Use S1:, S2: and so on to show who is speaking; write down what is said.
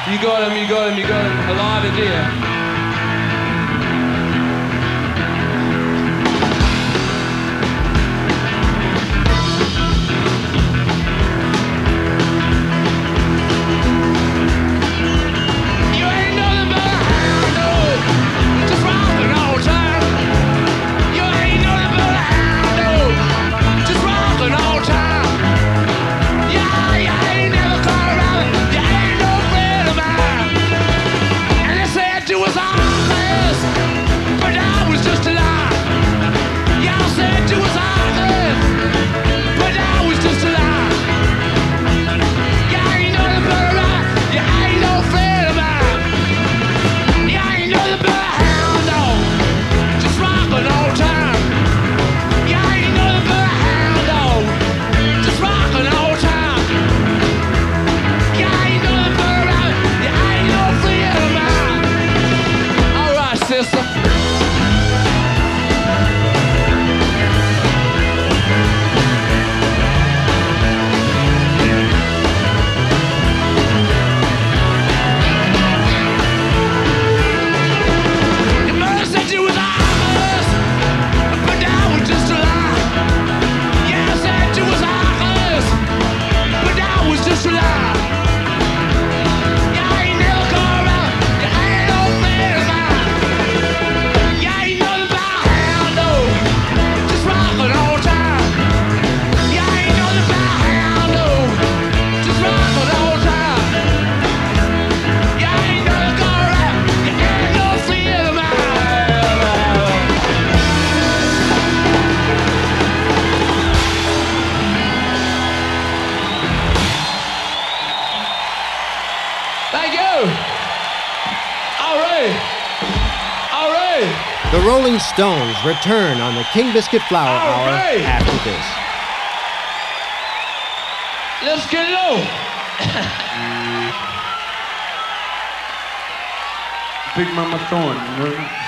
S1: You got him, you got him, you got him. Alive and dear.
S2: The Rolling Stones return on the King Biscuit Flower Hour after this.
S1: Let's get low.
S3: Big Mama Thorne.